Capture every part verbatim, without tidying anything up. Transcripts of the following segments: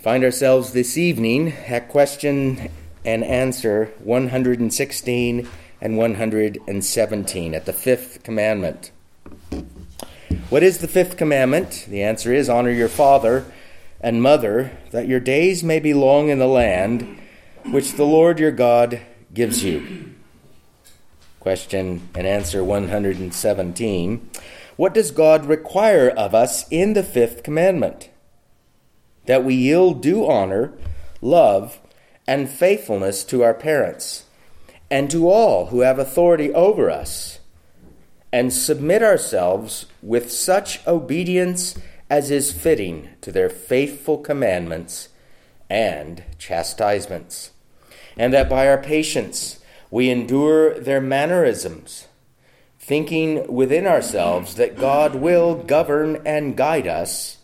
Find ourselves this evening at question and answer one hundred sixteen and one hundred seventeen at the fifth commandment. What is the fifth commandment? The answer is, honor your father and mother, that your days may be long in the land which the Lord your God gives you. Question and answer one hundred seventeen. What does God require of us in the fifth commandment? That we yield due honor, love, and faithfulness to our parents and to all who have authority over us, and submit ourselves with such obedience as is fitting to their faithful commandments and chastisements, and that by our patience we endure their mannerisms, thinking within ourselves that God will govern and guide us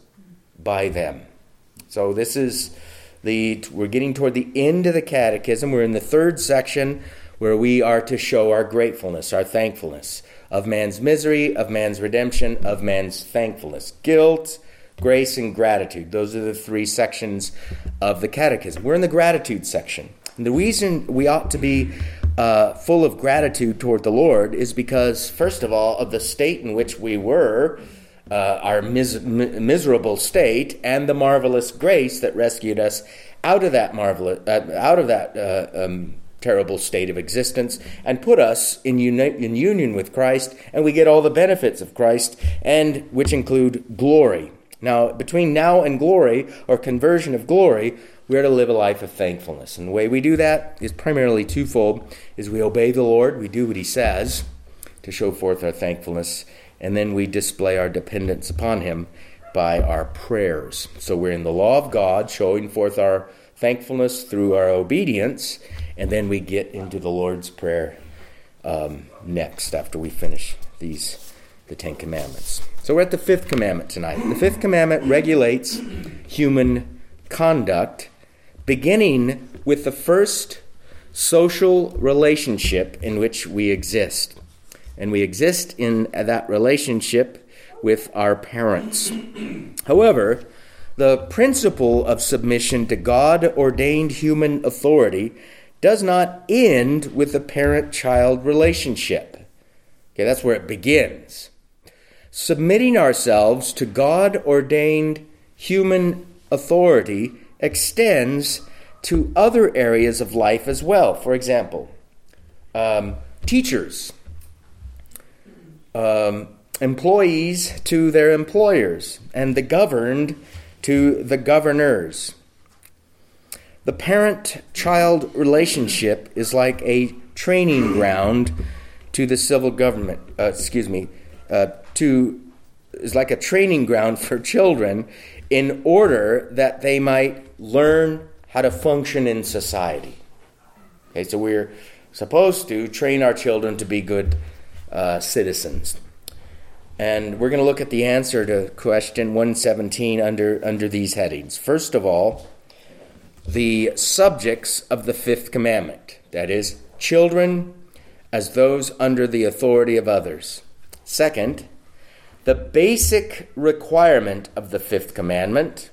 by them. So this is the, we're getting toward the end of the catechism. We're in the third section where we are to show our gratefulness, our thankfulness of man's misery, of man's redemption, of man's thankfulness. Guilt, grace, and gratitude. Those are the three sections of the catechism. We're in the gratitude section. And the reason we ought to be uh, full of gratitude toward the Lord is because, first of all, of the state in which we were, Uh, our mis- miserable state, and the marvelous grace that rescued us out of that marvelous, uh, out of that uh, um, terrible state of existence, and put us in, uni- in union with Christ, and we get all the benefits of Christ, and which include glory. Now, between now and glory, or conversion of glory, we are to live a life of thankfulness, and the way we do that is primarily twofold: is we obey the Lord, we do what He says to show forth our thankfulness. And then we display our dependence upon Him by our prayers. So we're in the law of God, showing forth our thankfulness through our obedience. And then we get into the Lord's Prayer um, next, after we finish these, the Ten Commandments. So we're at the fifth commandment tonight. The fifth commandment regulates human conduct, beginning with the first social relationship in which we exist. And we exist in that relationship with our parents. However, the principle of submission to God-ordained human authority does not end with the parent-child relationship. Okay, that's where it begins. Submitting ourselves to God-ordained human authority extends to other areas of life as well. For example, um, teachers. Um, employees to their employers, and the governed to the governors. The parent-child relationship is like a training ground to the civil government. Uh, excuse me, uh, to is like a training ground for children in order that they might learn how to function in society. Okay, so we're supposed to train our children to be good Uh, citizens. And we're going to look at the answer to question one seventeen under, under these headings. First of all, the subjects of the fifth commandment, that is, children as those under the authority of others. Second, the basic requirement of the fifth commandment.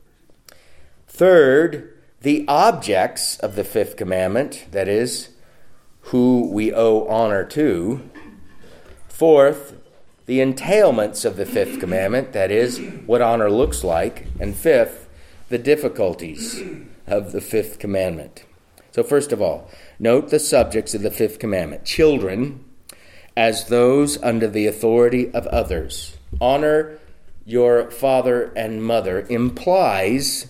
Third, the objects of the fifth commandment, that is, who we owe honor to. Fourth, the entailments of the fifth commandment, that is, what honor looks like. And fifth, the difficulties of the fifth commandment. So first of all, note the subjects of the fifth commandment. Children as those under the authority of others. Honor your father and mother implies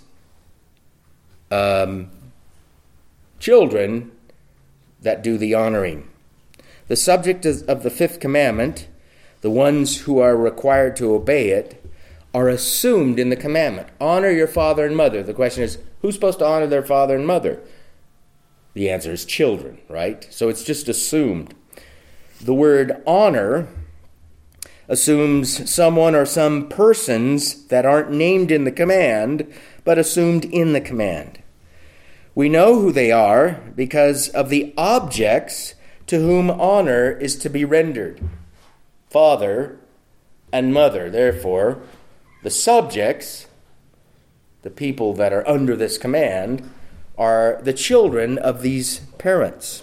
um, children that do the honoring. The subject of the fifth commandment, the ones who are required to obey it, are assumed in the commandment. Honor your father and mother. The question is, who's supposed to honor their father and mother? The answer is children, right? So it's just assumed. The word honor assumes someone or some persons that aren't named in the command, but assumed in the command. We know who they are because of the objects to whom honor is to be rendered. Father and mother. Therefore, the subjects the people that are under this command, are the children of these parents.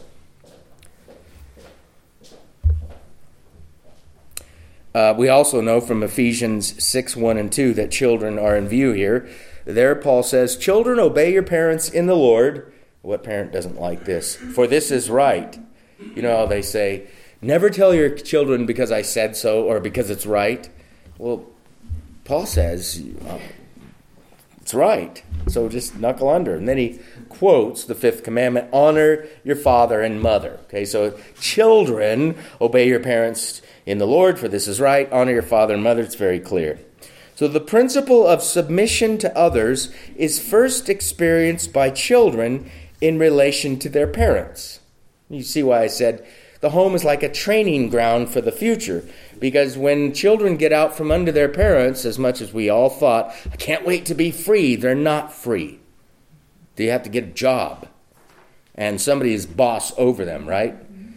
Uh, we also know from Ephesians six, one and two that children are in view here. There Paul says, "Children, obey your parents in the Lord." What parent doesn't like this? "For this is right." You know, they say, "Never tell your children because I said so or because it's right." Well, Paul says, uh, it's right. So just knuckle under. And then he quotes the fifth commandment, "Honor your father and mother." Okay, so children, obey your parents in the Lord, for this is right. Honor your father and mother. It's very clear. So the principle of submission to others is first experienced by children in relation to their parents. You see why I said the home is like a training ground for the future. Because when children get out from under their parents, as much as we all thought, "I can't wait to be free," they're not free. They have to get a job. And somebody is boss over them, right?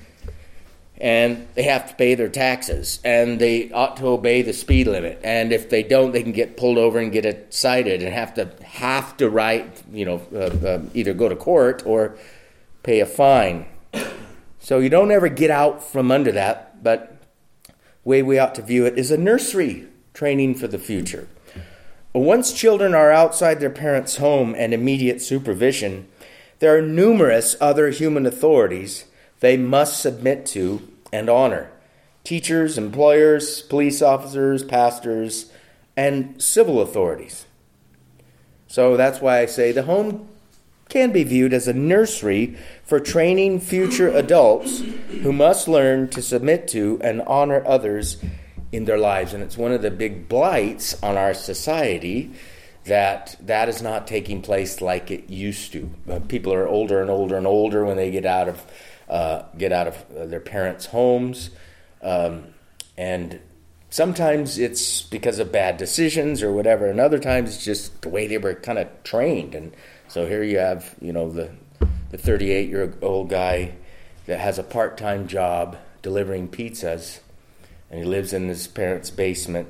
And they have to pay their taxes, and they ought to obey the speed limit. And if they don't, they can get pulled over and get cited and have to have to write, you know, uh, uh, either go to court or pay a fine. So you don't ever get out from under that, but the way we ought to view it is a nursery training for the future. Once children are outside their parents' home and immediate supervision, there are numerous other human authorities they must submit to and honor. Teachers, employers, police officers, pastors, and civil authorities. So that's why I say the home can be viewed as a nursery for training future adults who must learn to submit to and honor others in their lives. And it's one of the big blights on our society that that is not taking place like it used to. Uh, people are older and older and older when they get out of Uh, get out of uh, their parents' homes. Um, and sometimes it's because of bad decisions or whatever, and other times it's just the way they were kind of trained. And so here you have, you know, the the thirty-eight-year-old guy that has a part-time job delivering pizzas, and he lives in his parents' basement,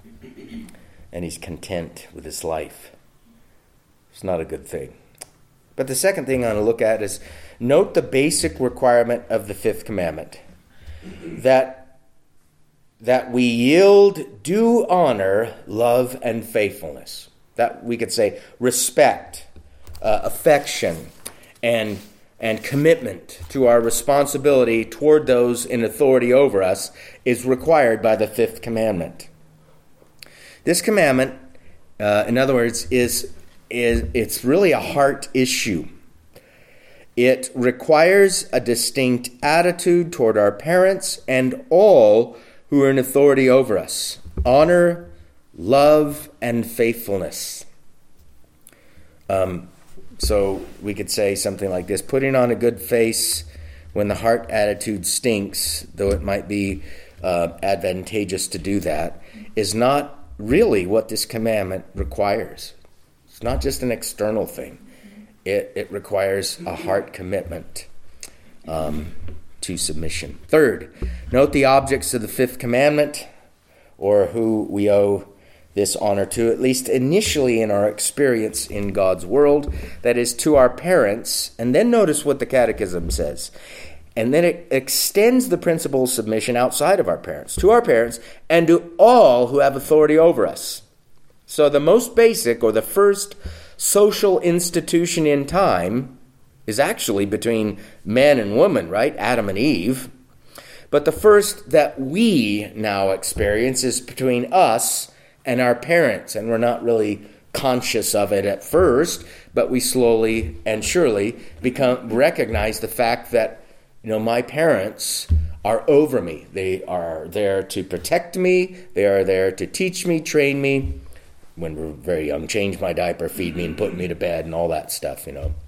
and he's content with his life. It's not a good thing. But the second thing I want to look at is note the basic requirement of the fifth commandment, that, that we yield due honor, love, and faithfulness. That we could say respect, uh, affection, and, and commitment to our responsibility toward those in authority over us is required by the fifth commandment. This commandment, uh, in other words, is, is it's really a heart issue. It requires a distinct attitude toward our parents and all who are in authority over us. Honor, love, and faithfulness. Um, so we could say something like this: putting on a good face when the heart attitude stinks, though it might be uh, advantageous to do that, is not really what this commandment requires. It's not just an external thing. It, it requires a heart commitment um, to submission. Third, note the objects of the fifth commandment, or who we owe this honor to, at least initially in our experience in God's world, that is, to our parents. And then notice what the Catechism says. And then it extends the principle of submission outside of our parents, to our parents, and to all who have authority over us. So the most basic, or the first social institution in time, is actually between man and woman, right? Adam and Eve. But the first that we now experience is between us and our parents. And we're not really conscious of it at first, but we slowly and surely become recognize the fact that, you know, my parents are over me. They are there to protect me. They are there to teach me, train me. When we're very young, change my diaper, feed me, and put me to bed, and all that stuff, you know.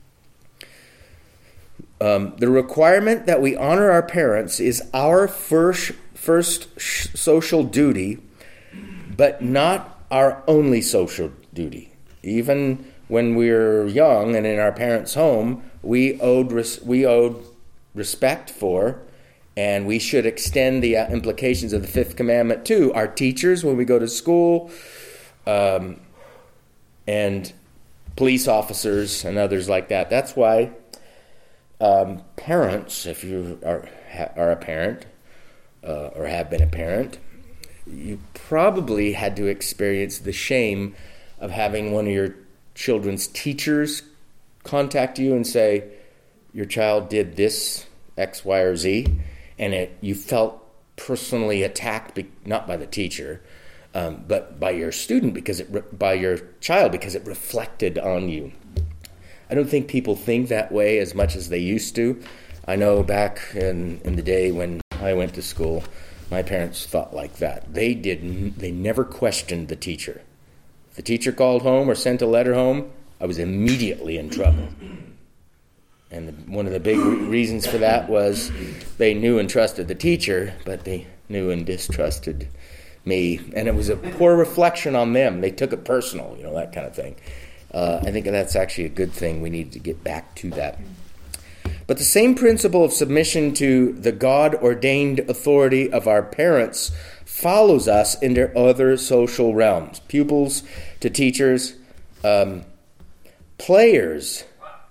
Um, the requirement that we honor our parents is our first, first sh- social duty, but not our only social duty. Even when we were young and in our parents' home, we owed res- we owed respect for, and we should extend the uh, implications of the fifth commandment to our teachers when we go to school. Um, and police officers and others like that. That's why um, parents, if you are, are a parent uh, or have been a parent, you probably had to experience the shame of having one of your children's teachers contact you and say, your child did this, X, Y, or Z, and it, you felt personally attacked, be, not by the teacher, um, but by your student, because it re- by your child, because it reflected on you. I don't think people think that way as much as they used to. I know back in, in the day when I went to school, my parents thought like that. They didn't. They never questioned the teacher. If the teacher called home or sent a letter home, I was immediately in trouble. And the, one of the big re- reasons for that was they knew and trusted the teacher, but they knew and distrusted me. And it was a poor reflection on them. They took it personal, you know, that kind of thing. Uh, I think that's actually a good thing. We need to get back to that. But the same principle of submission to the God-ordained authority of our parents follows us into other social realms. Pupils to teachers, um, players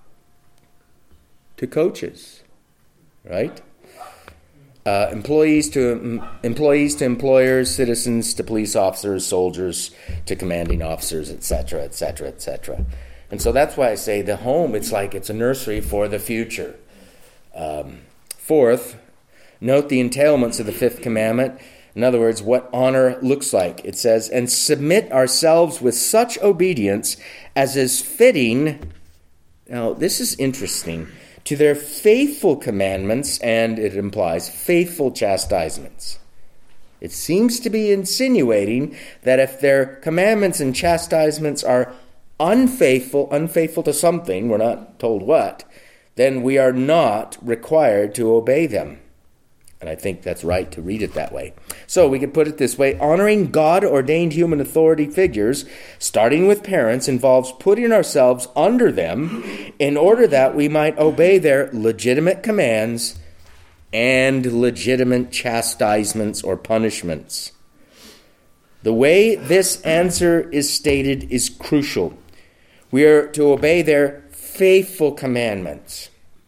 to coaches, right? Uh, employees to um, employees to employers, citizens to police officers, soldiers to commanding officers, et cetera, et cetera, et cetera. And so that's why I say the home, it's like it's a nursery for the future. Um, fourth, note the entailments of the fifth commandment. In other words, what honor looks like. It says, and submit ourselves with such obedience as is fitting. Now, this is interesting. To their faithful commandments, and it implies faithful chastisements. It seems to be insinuating that if their commandments and chastisements are unfaithful, unfaithful to something, we're not told what, then we are not required to obey them. And I think that's right to read it that way. So we could put it this way. Honoring God-ordained human authority figures, starting with parents, involves putting ourselves under them in order that we might obey their legitimate commands and legitimate chastisements or punishments. The way this answer is stated is crucial. We are to obey their faithful commandments.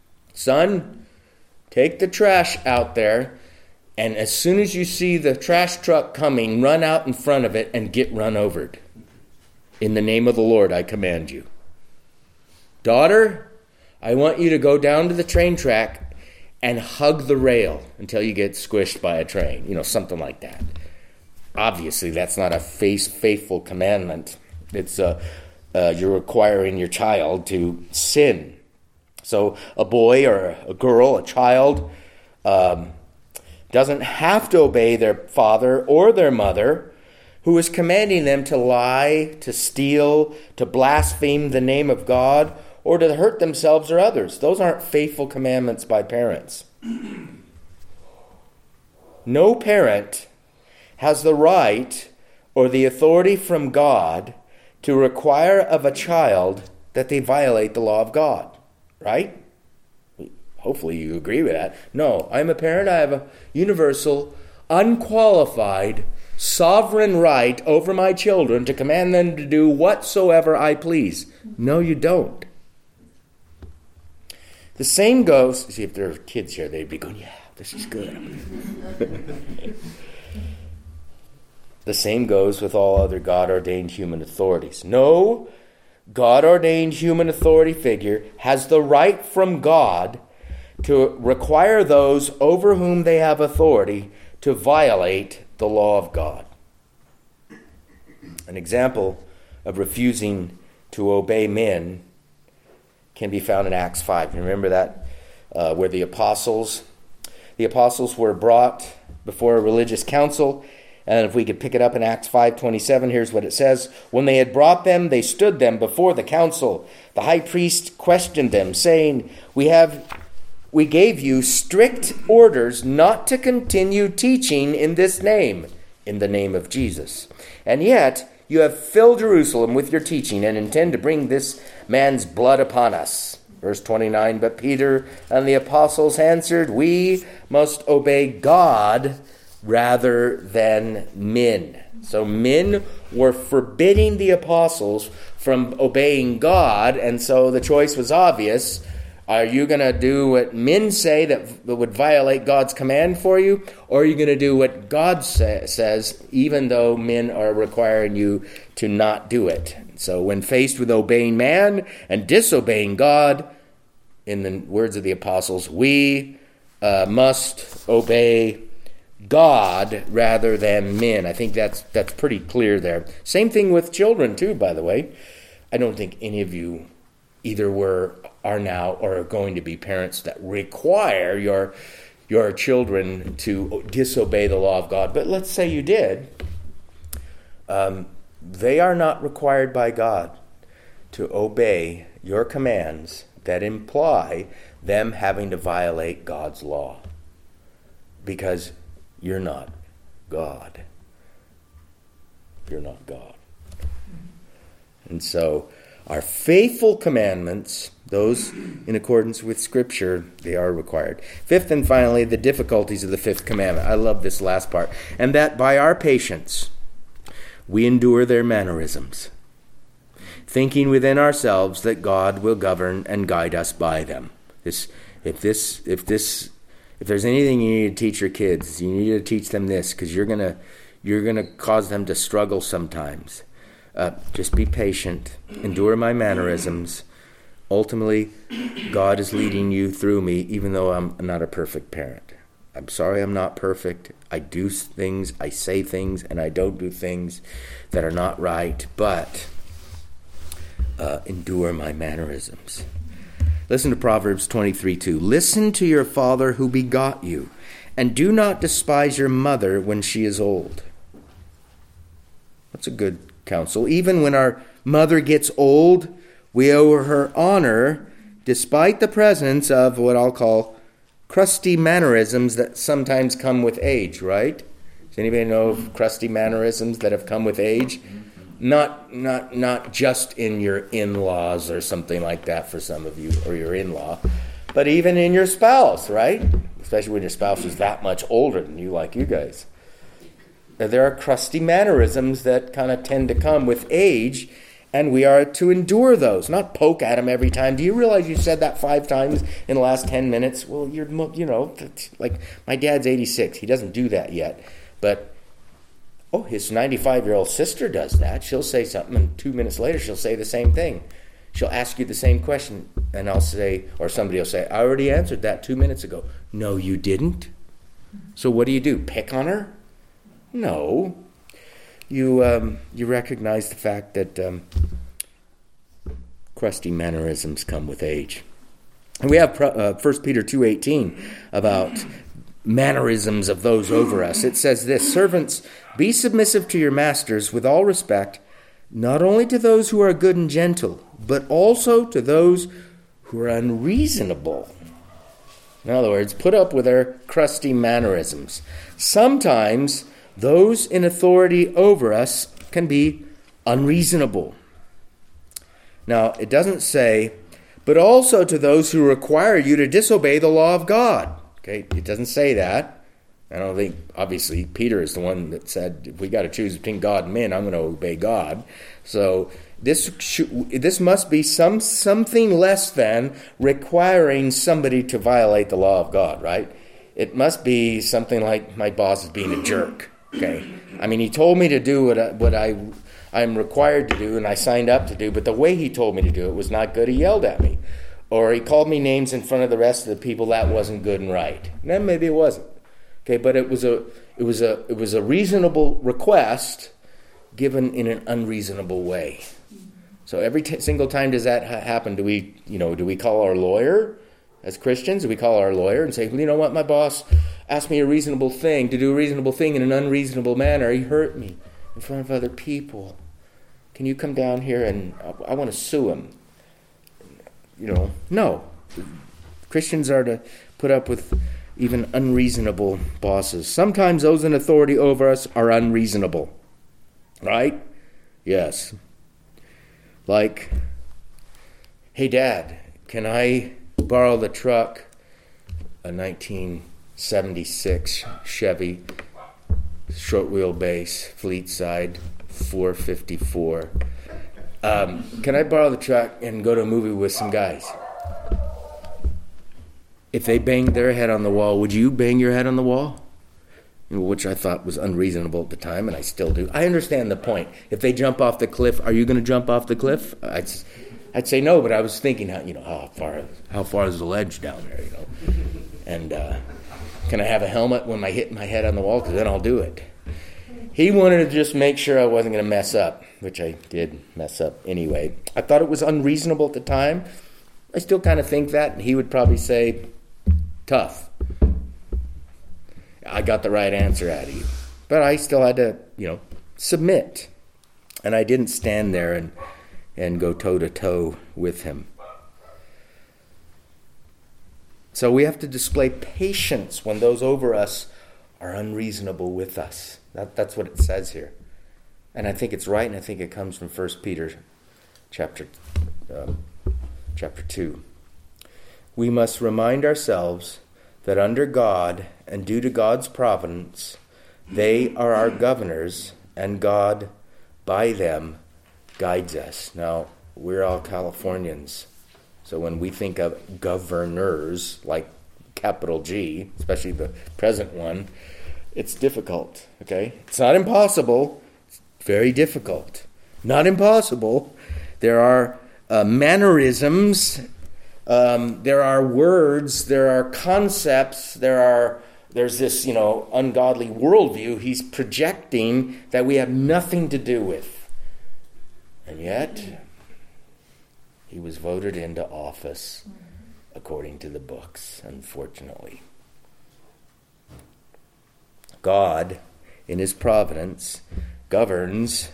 Son, take the trash out there, and as soon as you see the trash truck coming, run out in front of it and get run over. In the name of the Lord, I command you. Daughter, I want you to go down to the train track and hug the rail until you get squished by a train. You know, something like that. Obviously, that's not a face faithful commandment. It's uh, uh, you're requiring your child to sin. So a boy or a girl, a child, um, doesn't have to obey their father or their mother, who is commanding them to lie, to steal, to blaspheme the name of God, or to hurt themselves or others. Those aren't faithful commandments by parents. No parent has the right or the authority from God to require of a child that they violate the law of God. Right? Hopefully you agree with that. No, I'm a parent. I have a universal, unqualified, sovereign right over my children to command them to do whatsoever I please. No, you don't. The same goes, see if there are kids here, they'd be going, yeah, this is good. The same goes with all other God-ordained human authorities. No God-ordained human authority figure has the right from God to require those over whom they have authority to violate the law of God. An example of refusing to obey men can be found in Acts five. Remember that? Uh, where the apostles, the apostles were brought before a religious council. And if we could pick it up in Acts five twenty-seven, here's what it says. When they had brought them, they stood them before the council. The high priest questioned them, saying, We have, we gave you strict orders not to continue teaching in this name, in the name of Jesus. And yet you have filled Jerusalem with your teaching and intend to bring this man's blood upon us. Verse twenty-nine, but Peter and the apostles answered, We must obey God rather than men. So men were forbidding the apostles from obeying God, and so the choice was obvious. Are you going to do what men say that would violate God's command for you, or are you going to do what God say, says, even though men are requiring you to not do it? So when faced with obeying man and disobeying God, in the words of the apostles, we uh, must obey God rather than men. I think that's that's pretty clear there. Same thing with children too, by the way. I don't think any of you either were, are now, or are going to be parents that require your your children to disobey the law of God. But let's say you did. Um, they are not required by God to obey your commands that imply them having to violate God's law, because you're not God. You're not God. And so our faithful commandments, those in accordance with Scripture, they are required. Fifth and finally, the difficulties of the fifth commandment. I love this last part. And that by our patience we endure their mannerisms, thinking within ourselves that God will govern and guide us by them. This, if this, if this, if there's anything you need to teach your kids, you need to teach them this, because you're gonna, you're gonna cause them to struggle sometimes. Uh, just be patient, endure my mannerisms. Ultimately, God is leading you through me, even though I'm not a perfect parent. I'm sorry I'm not perfect. I do things, I say things, and I don't do things that are not right, but uh, endure my mannerisms. Listen to Proverbs twenty-three two. Listen to your father who begot you, and do not despise your mother when she is old. That's a good counsel. Even when our mother gets old, we owe her honor, despite the presence of what I'll call crusty mannerisms that sometimes come with age, right? Does anybody know of crusty mannerisms that have come with age? Not not not just in your in-laws or something like that for some of you, or your in-law, but even in your spouse, right? Especially when your spouse is that much older than you, like you guys. There are crusty mannerisms that kind of tend to come with age, and we are to endure those, not poke at them every time. Do you realize you said that five times in the last ten minutes? Well, you're, you know, like my dad's eighty-six. He doesn't do that yet. But, oh, his ninety-five-year-old sister does that. She'll say something, and two minutes later she'll say the same thing. She'll ask you the same question, and I'll say, or somebody will say, I already answered that two minutes ago. No, you didn't. So what do you do? Pick on her? No. You um, you recognize the fact that um, crusty mannerisms come with age. And we have uh, First Peter two eighteen about mannerisms of those over us. It says this, servants, be submissive to your masters with all respect, not only to those who are good and gentle, but also to those who are unreasonable. In other words, put up with their crusty mannerisms. Sometimes those in authority over us can be unreasonable. Now, it doesn't say, but also to those who require you to disobey the law of God. Okay, it doesn't say that. I don't think, obviously, Peter is the one that said, if we got to choose between God and men, I'm going to obey God. So this should, this must be some something less than requiring somebody to violate the law of God, right? It must be something like my boss is being a jerk. Okay, I mean, he told me to do what I, what I I'm required to do, and I signed up to do, but the way he told me to do it was not good. He yelled at me, or he called me names in front of the rest of the people. That wasn't good and right. And then maybe it wasn't. Okay, but it was a it was a it was a reasonable request given in an unreasonable way. So every t- single time does that ha- happen? Do we you know do we call our lawyer as Christians? Do we call our lawyer and say, well, you know what, my boss asked me a reasonable thing, to do a reasonable thing in an unreasonable manner. He hurt me in front of other people. Can you come down here and I, I want to sue him? You know, no. Christians are to put up with even unreasonable bosses. Sometimes those in authority over us are unreasonable. Right? Yes. Like, hey, Dad, can I borrow the truck? A nineteen seventy-six Chevy, short wheelbase, fleet side, four fifty-four. um, can I borrow the truck and go to a movie with some guys? If they banged their head on the wall, would you bang your head on the wall? Which I thought was unreasonable at the time, and I still do. I understand the point. If they jump off the cliff, are you going to jump off the cliff? I'd, I'd say no, but I was thinking, how, you know, how far how far is the ledge down there, you know? And uh, can I have a helmet when I hit my head on the wall? Because then I'll do it. He wanted to just make sure I wasn't going to mess up, which I did mess up anyway. I thought it was unreasonable at the time. I still kind of think that, and he would probably say, tough. I got the right answer out of you. But I still had to, you know, submit. And I didn't stand there and, and go toe-to-toe with him. So we have to display patience when those over us are unreasonable with us. That, that's what it says here. And I think it's right, and I think it comes from First Peter chapter, um, chapter two. We must remind ourselves that under God and due to God's providence, they are our governors, and God, by them, guides us. Now, we're all Californians, so when we think of governors, like capital G, especially the present one, it's difficult, okay? It's not impossible. It's very difficult. Not impossible. There are uh, mannerisms. Um, there are words. There are concepts. There are. There's this, you know, ungodly worldview he's projecting that we have nothing to do with. And yet, he was voted into office according to the books, unfortunately. God, in his providence, governs,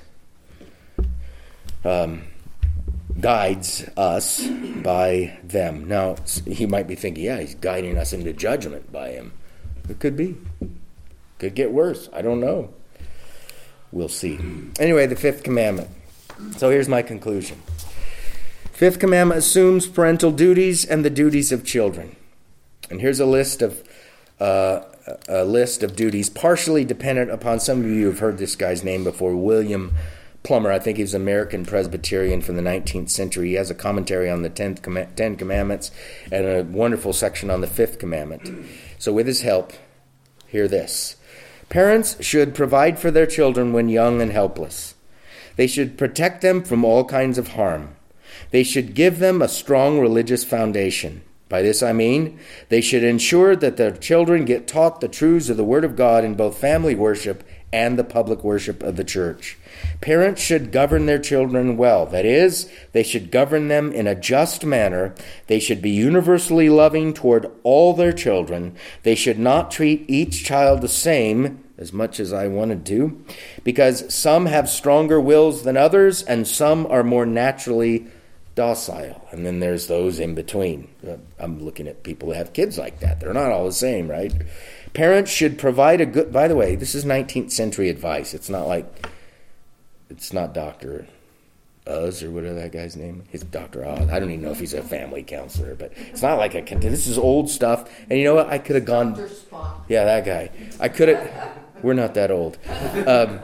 um, guides us by them. Now, he might be thinking, yeah, he's guiding us into judgment by him. It could be. Could get worse. I don't know. We'll see. Anyway, the fifth commandment. So here's my conclusion. Fifth commandment assumes parental duties and the duties of children. And here's a list of uh, a list of duties partially dependent upon, some of you have heard this guy's name before, William Plummer. I think he's an American Presbyterian from the nineteenth century. He has a commentary on the tenth com- Ten Commandments and a wonderful section on the fifth commandment. So with his help, hear this. Parents should provide for their children when young and helpless. They should protect them from all kinds of harm. They should give them a strong religious foundation. By this I mean, they should ensure that their children get taught the truths of the Word of God in both family worship and the public worship of the church. Parents should govern their children well. That is, they should govern them in a just manner. They should be universally loving toward all their children. They should not treat each child the same, as much as I wanted to, because some have stronger wills than others, and some are more naturally docile. And then there's those in between. I'm looking at people who have kids like that. They're not all the same, right? Parents should provide a good... By the way, this is nineteenth century advice. It's not like... It's not Doctor Oz or whatever that guy's name is. It's Doctor Oz. I don't even know if he's a family counselor, but it's not like a... This is old stuff. And you know what? I could have gone... Doctor Spock. Yeah, that guy. I could have... We're not that old. Um,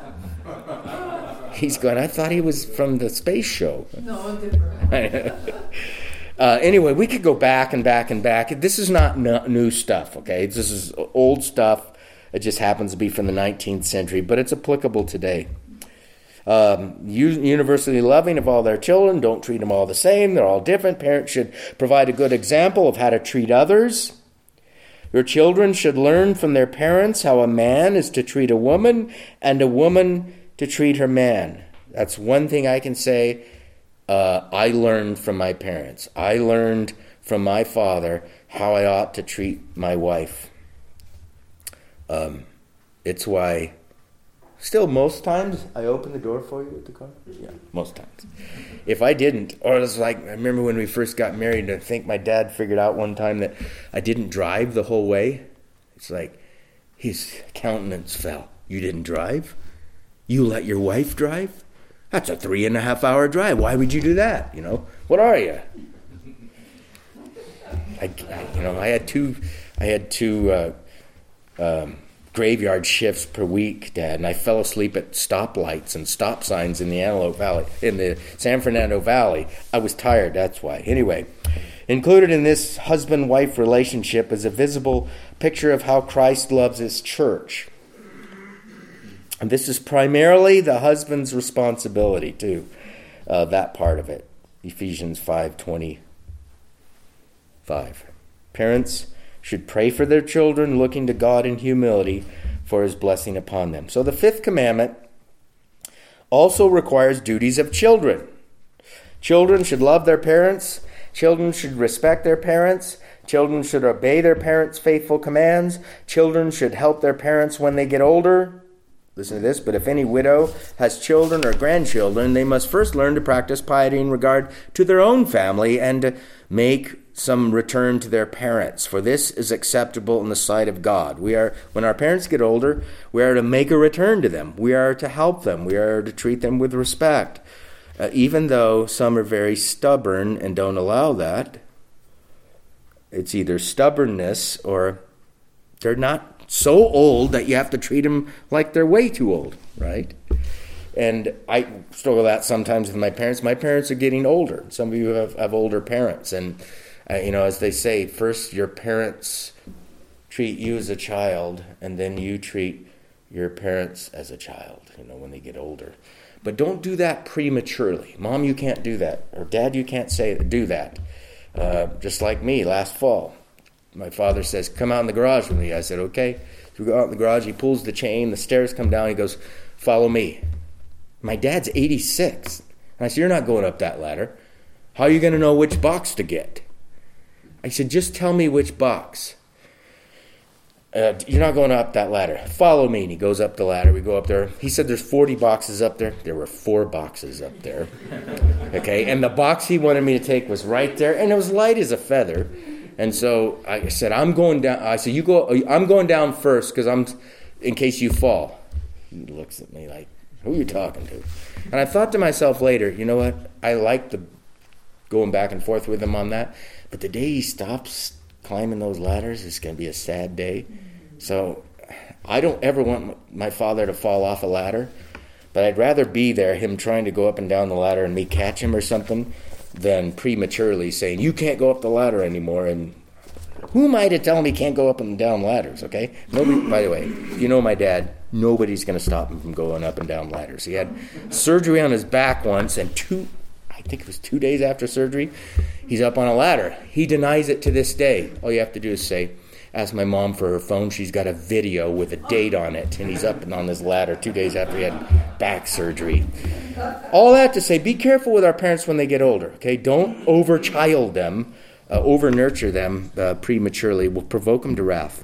he's going, I thought he was from the space show. No, different. Uh, anyway, we could go back and back and back. This is not no, new stuff, okay? This is old stuff. It just happens to be from the nineteenth century, but it's applicable today. Um, universally loving of all their children. Don't treat them all the same. They're all different. Parents should provide a good example of how to treat others. Your children should learn from their parents how a man is to treat a woman and a woman to treat her man. That's one thing I can say. Uh, I learned from my parents. I learned from my father how I ought to treat my wife. Um, it's why, still most times, I open the door for you with the car. Yeah, most times. If I didn't, or it was like, I remember when we first got married, I think my dad figured out one time that I didn't drive the whole way. It's like, his countenance fell. You didn't drive? You let your wife drive? That's a three and a half hour drive. Why would you do that? You know, what are you? I, I you know, I had two, I had two uh, um, graveyard shifts per week, Dad, and I fell asleep at stoplights and stop signs in the Antelope Valley, in the San Fernando Valley. I was tired, that's why. Anyway, included in this husband-wife relationship is a visible picture of how Christ loves his church. And this is primarily the husband's responsibility, too, uh, that part of it. Ephesians five twenty-five. Parents should pray for their children, looking to God in humility for his blessing upon them. So the fifth commandment also requires duties of children. Children should love their parents. Children should respect their parents. Children should obey their parents' faithful commands. Children should help their parents when they get older. Listen to this. But if any widow has children or grandchildren, they must first learn to practice piety in regard to their own family and to make some return to their parents, for this is acceptable in the sight of God. We are, when our parents get older, we are to make a return to them. We are to help them. We are to treat them with respect. Uh, even though some are very stubborn and don't allow that, it's either stubbornness or they're not so old that you have to treat them like they're way too old, right? And I struggle with that sometimes with my parents. My parents are getting older. Some of you have, have older parents, and Uh, you know, as they say, first your parents treat you as a child, and then you treat your parents as a child, you know, when they get older. But don't do that prematurely. Mom, you can't do that. Or Dad, you can't say do that. Uh, just like me last fall. My father says, come out in the garage with me. I said, okay. So we go out in the garage. He pulls the chain. The stairs come down. He goes, follow me. My dad's eighty-six. And I said, you're not going up that ladder. How are you going to know which box to get? I said, just tell me which box. Uh, you're not going up that ladder. Follow me. And he goes up the ladder. We go up there. He said there's forty boxes up there. There were four boxes up there. Okay, and the box he wanted me to take was right there, and it was light as a feather. And so I said, I'm going down. I said, you go. I'm going down first because I'm, in case you fall. He looks at me like, who are you talking to? And I thought to myself later, you know what? I like the going back and forth with him on that. But the day he stops climbing those ladders is going to be a sad day. So I don't ever want my father to fall off a ladder, but I'd rather be there, him trying to go up and down the ladder and me catch him or something, than prematurely saying, you can't go up the ladder anymore. And who am I to tell him he can't go up and down ladders, okay? Nobody. By the way, if you know my dad, nobody's going to stop him from going up and down ladders. He had surgery on his back once, and two, I think it was two days after surgery, he's up on a ladder. He denies it to this day. All you have to do is say, ask my mom for her phone. She's got a video with a date on it, and he's up and on this ladder two days after he had back surgery. All that to say, be careful with our parents when they get older, okay? Don't over-child them, uh, over-nurture them uh, prematurely. Will provoke them to wrath.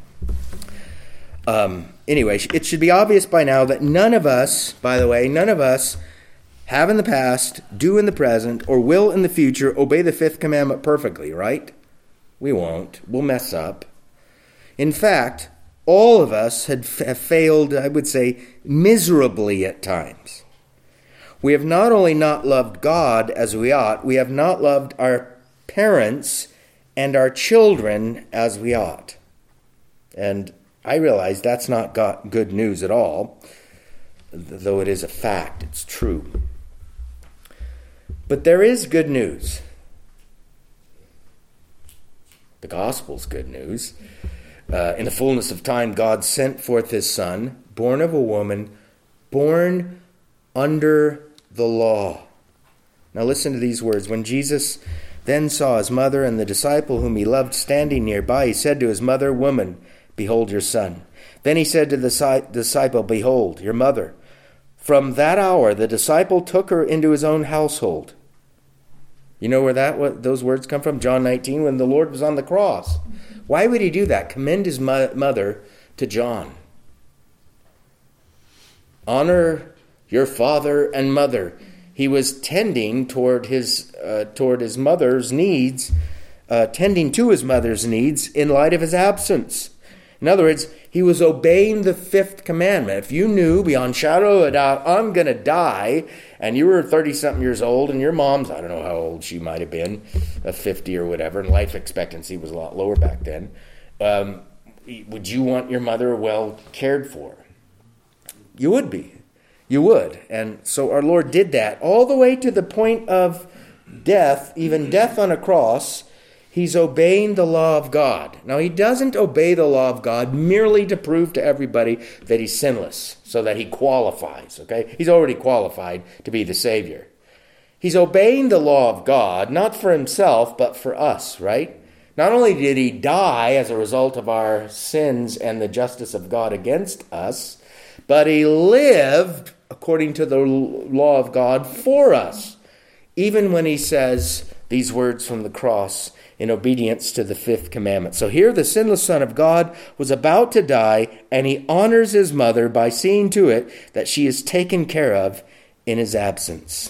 Um, anyway, it should be obvious by now that none of us, by the way, none of us have in the past, do in the present, or will in the future obey the fifth commandment perfectly, right? We won't. We'll mess up. In fact, all of us had f- have failed, I would say, miserably at times. We have not only not loved God as we ought, we have not loved our parents and our children as we ought. And I realize that's not got good news at all, though it is a fact. It's true. But there is good news. The gospel's good news. Uh, in the fullness of time, God sent forth his Son, born of a woman, born under the law. Now listen to these words. When Jesus then saw his mother and the disciple whom he loved standing nearby, he said to his mother, Woman, behold your son. Then he said to the disciple, Behold your mother. From that hour, the disciple took her into his own household. You know where that what those words come from? John nineteen, when the Lord was on the cross. Why would he do that? Commend his mo- mother to John. Honor your father and mother. He was tending toward his uh, toward his mother's needs, uh, tending to his mother's needs in light of his absence. In other words, he was obeying the fifth commandment. If you knew beyond shadow of a doubt, I'm going to die, and you were thirty-something years old, and your mom's, I don't know how old she might have been, uh, fifty or whatever, and life expectancy was a lot lower back then. Um, would you want your mother well cared for? You would be. You would. And so our Lord did that all the way to the point of death, even death on a cross. He's obeying the law of God. Now, he doesn't obey the law of God merely to prove to everybody that he's sinless, so that he qualifies, okay? He's already qualified to be the Savior. He's obeying the law of God, not for himself, but for us, right? Not only did he die as a result of our sins and the justice of God against us, but he lived according to the law of God for us. Even when he says these words from the cross, in obedience to the fifth commandment. So here the sinless Son of God was about to die, and he honors his mother by seeing to it that she is taken care of in his absence.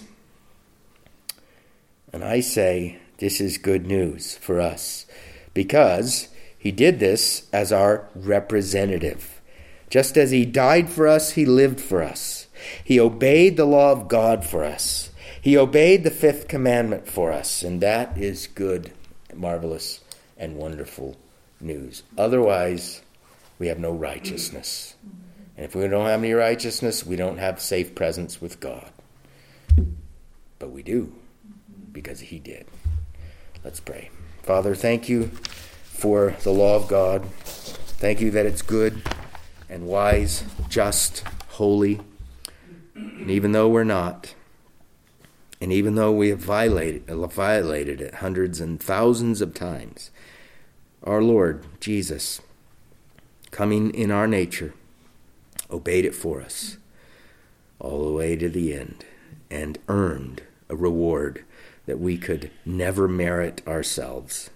And I say this is good news for us, because he did this as our representative. Just as he died for us, he lived for us. He obeyed the law of God for us. He obeyed the fifth commandment for us, and that is good, marvelous, and wonderful news. Otherwise, we have no righteousness. And if we don't have any righteousness, we don't have safe presence with God. But we do, because he did. Let's pray. Father, thank you for the law of God. Thank you that it's good and wise, just, holy. And even though we're not, and even though we have violated, violated it hundreds and thousands of times, our Lord Jesus, coming in our nature, obeyed it for us all the way to the end and earned a reward that we could never merit ourselves.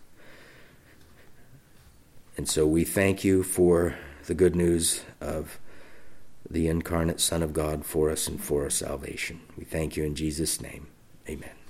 And so we thank you for the good news of the incarnate Son of God for us and for our salvation. We thank you in Jesus' name. Amen.